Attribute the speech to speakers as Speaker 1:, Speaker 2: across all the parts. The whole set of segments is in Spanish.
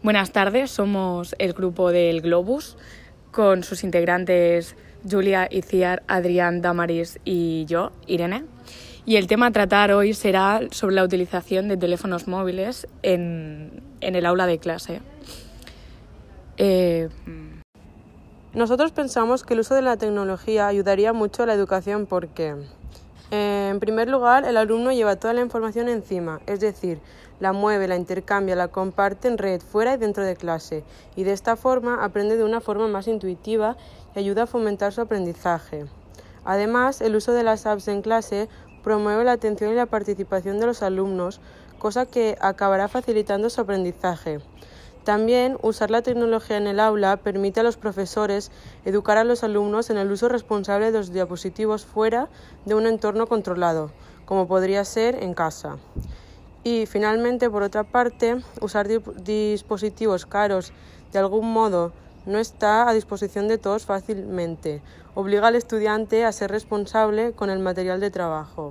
Speaker 1: Buenas tardes, somos el grupo del Globus con sus integrantes Julia, Iciar, Adrián, Damaris y yo, Irene. Y el tema a tratar hoy será sobre la utilización de teléfonos móviles en el aula de clase.
Speaker 2: Nosotros pensamos que el uso de la tecnología ayudaría mucho a la educación porque, en primer lugar, el alumno lleva toda la información encima, es decir, la mueve, la intercambia, la comparte en red, fuera y dentro de clase, y de esta forma aprende de una forma más intuitiva y ayuda a fomentar su aprendizaje. Además, el uso de las apps en clase promueve la atención y la participación de los alumnos, cosa que acabará facilitando su aprendizaje. También, usar la tecnología en el aula permite a los profesores educar a los alumnos en el uso responsable de los dispositivos fuera de un entorno controlado, como podría ser en casa. Y, finalmente, por otra parte, usar dispositivos caros de algún modo no está a disposición de todos fácilmente. Obliga al estudiante a ser responsable con el material de trabajo.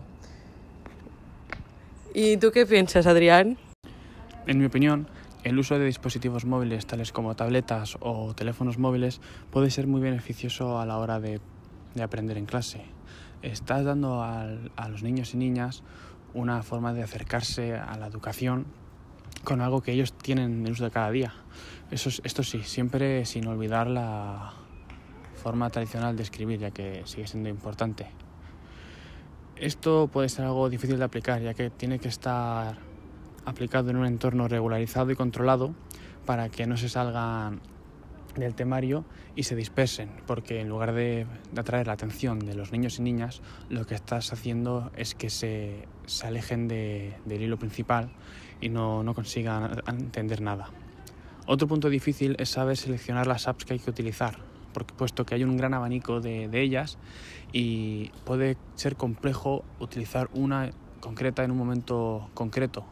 Speaker 2: ¿Y tú qué piensas, Adrián?
Speaker 3: En mi opinión, el uso de dispositivos móviles tales como tabletas o teléfonos móviles puede ser muy beneficioso a la hora de aprender en clase. Estás dando a los niños y niñas una forma de acercarse a la educación con algo que ellos tienen en el uso de cada día. Esto sí, siempre sin olvidar la forma tradicional de escribir, ya que sigue siendo importante. Esto puede ser algo difícil de aplicar, ya que tiene que estar aplicado en un entorno regularizado y controlado para que no se salgan del temario y se dispersen, porque en lugar de atraer la atención de los niños y niñas, lo que estás haciendo es que se alejen del hilo principal y no consigan entender nada. Otro punto difícil es saber seleccionar las apps que hay que utilizar, puesto que hay un gran abanico de ellas y puede ser complejo utilizar una concreta en un momento concreto.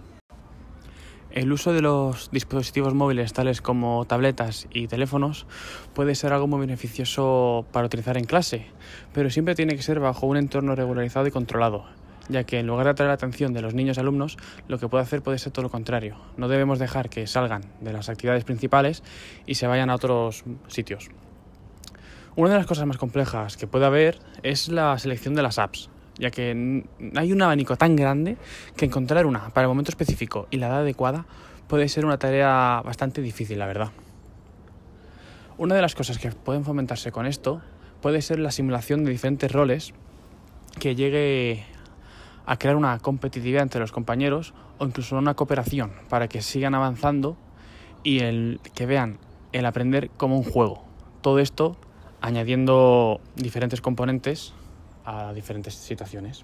Speaker 3: El uso de los dispositivos móviles tales como tabletas y teléfonos puede ser algo muy beneficioso para utilizar en clase, pero siempre tiene que ser bajo un entorno regularizado y controlado, ya que en lugar de atraer la atención de los niños y alumnos, lo que puede hacer puede ser todo lo contrario. No debemos dejar que salgan de las actividades principales y se vayan a otros sitios. Una de las cosas más complejas que puede haber es la selección de las apps, ya que hay un abanico tan grande que encontrar una para el momento específico y la edad adecuada puede ser una tarea bastante difícil, la verdad. Una de las cosas que pueden fomentarse con esto puede ser la simulación de diferentes roles que llegue a crear una competitividad entre los compañeros o incluso una cooperación para que sigan avanzando y que vean el aprender como un juego. Todo esto añadiendo diferentes componentes a diferentes situaciones.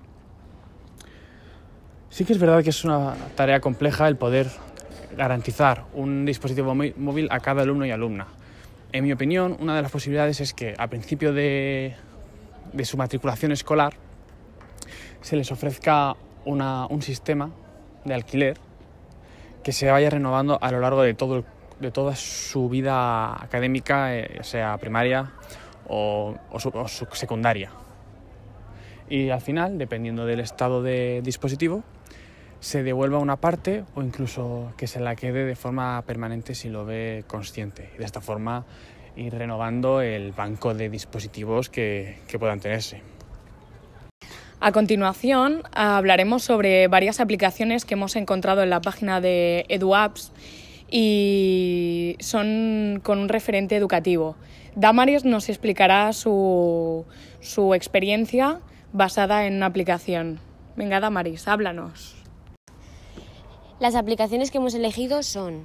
Speaker 3: Sí que es verdad que es una tarea compleja el poder garantizar un dispositivo móvil a cada alumno y alumna. En mi opinión, una de las posibilidades es que al principio de su matriculación escolar se les ofrezca un sistema de alquiler que se vaya renovando a lo largo de toda su vida académica, sea primaria o secundaria. Y al final, dependiendo del estado de dispositivo, se devuelva una parte o incluso que se la quede de forma permanente si lo ve consciente. Y de esta forma ir renovando el banco de dispositivos que puedan tenerse.
Speaker 1: A continuación, hablaremos sobre varias aplicaciones que hemos encontrado en la página de EduApps y son con un referente educativo. Damaris nos explicará su experiencia basada en una aplicación. Venga, Damaris, háblanos.
Speaker 4: Las aplicaciones que hemos elegido son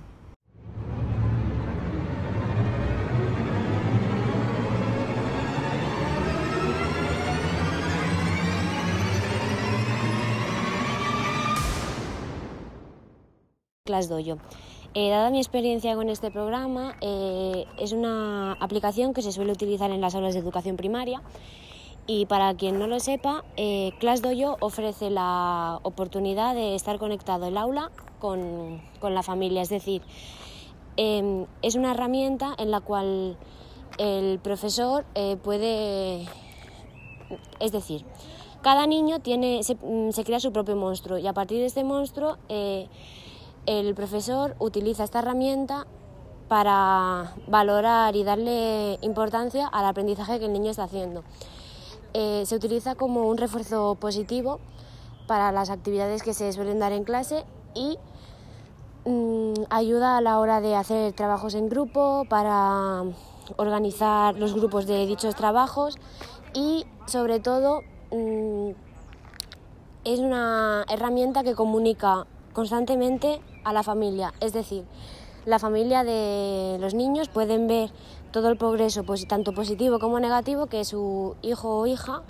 Speaker 4: ClassDojo. Dada mi experiencia con este programa, es una aplicación que se suele utilizar en las aulas de educación primaria. Y para quien no lo sepa, ClassDojo ofrece la oportunidad de estar conectado el aula con la familia. Es decir, es una herramienta en la cual el profesor puede... Es decir, cada niño se crea su propio monstruo y a partir de este monstruo el profesor utiliza esta herramienta para valorar y darle importancia al aprendizaje que el niño está haciendo. Se utiliza como un refuerzo positivo para las actividades que se suelen dar en clase y ayuda a la hora de hacer trabajos en grupo, para organizar los grupos de dichos trabajos y, sobre todo, es una herramienta que comunica constantemente a la familia. Es decir, la familia de los niños pueden ver todo el progreso, tanto positivo como negativo, que su hijo o hija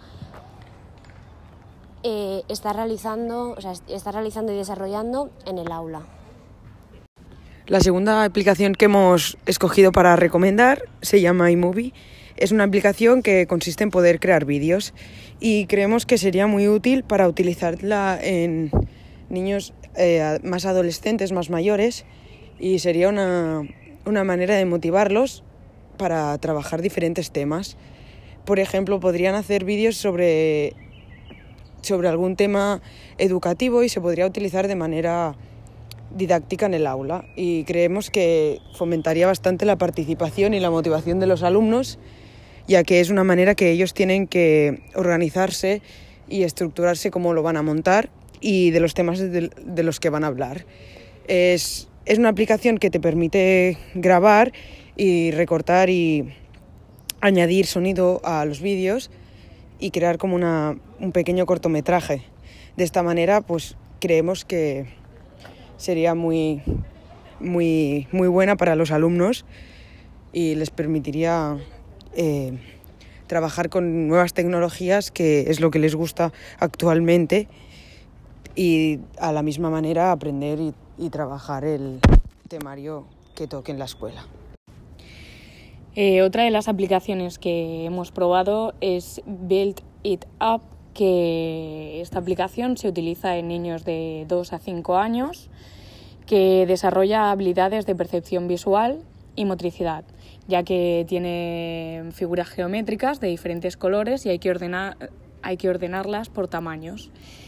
Speaker 4: está realizando y desarrollando en el aula.
Speaker 2: La segunda aplicación que hemos escogido para recomendar se llama iMovie. Es una aplicación que consiste en poder crear vídeos y creemos que sería muy útil para utilizarla en niños más adolescentes, más mayores, y sería una manera de motivarlos para trabajar diferentes temas. Por ejemplo, podrían hacer vídeos sobre algún tema educativo y se podría utilizar de manera didáctica en el aula, y creemos que fomentaría bastante la participación y la motivación de los alumnos, ya que es una manera que ellos tienen que organizarse y estructurarse cómo lo van a montar y de los temas de los que van a hablar. Es una aplicación que te permite grabar y recortar y añadir sonido a los vídeos y crear como un pequeño cortometraje. De esta manera, pues creemos que sería muy, muy, muy buena para los alumnos y les permitiría trabajar con nuevas tecnologías, que es lo que les gusta actualmente, y a la misma manera aprender y trabajar el temario que toque en la escuela.
Speaker 1: Otra de las aplicaciones que hemos probado es Build It Up, que esta aplicación se utiliza en niños de 2 a 5 años, que desarrolla habilidades de percepción visual y motricidad, ya que tiene figuras geométricas de diferentes colores y hay que ordenarlas por tamaños.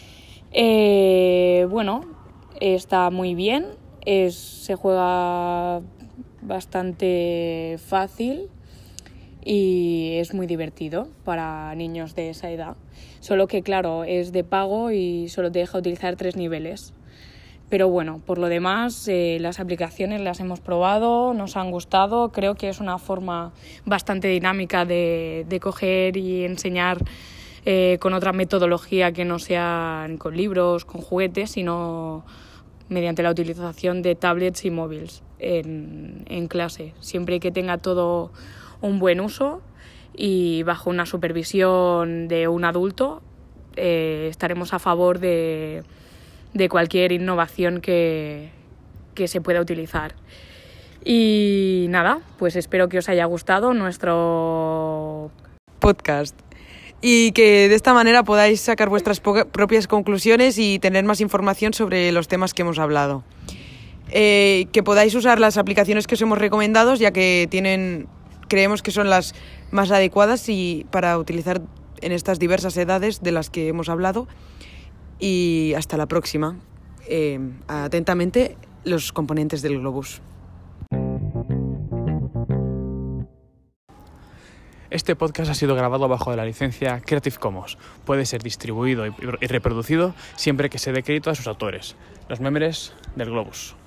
Speaker 1: Está muy bien, se juega bastante fácil y es muy divertido para niños de esa edad. Solo que, claro, es de pago y solo te deja utilizar 3 niveles. Pero bueno, por lo demás, las aplicaciones las hemos probado, nos han gustado. Creo que es una forma bastante dinámica de coger y enseñar con otra metodología que no sean con libros, con juguetes, sino mediante la utilización de tablets y móviles en clase. Siempre que tenga todo un buen uso y bajo una supervisión de un adulto, estaremos a favor de cualquier innovación que se pueda utilizar. Y nada, pues espero que os haya gustado nuestro
Speaker 2: podcast y que de esta manera podáis sacar vuestras propias conclusiones y tener más información sobre los temas que hemos hablado. Que podáis usar las aplicaciones que os hemos recomendado, ya que creemos que son las más adecuadas y para utilizar en estas diversas edades de las que hemos hablado. Y hasta la próxima. Atentamente, los componentes del Globus.
Speaker 3: Este podcast ha sido grabado bajo la licencia Creative Commons. Puede ser distribuido y reproducido siempre que se dé crédito a sus autores, los membres del Globus.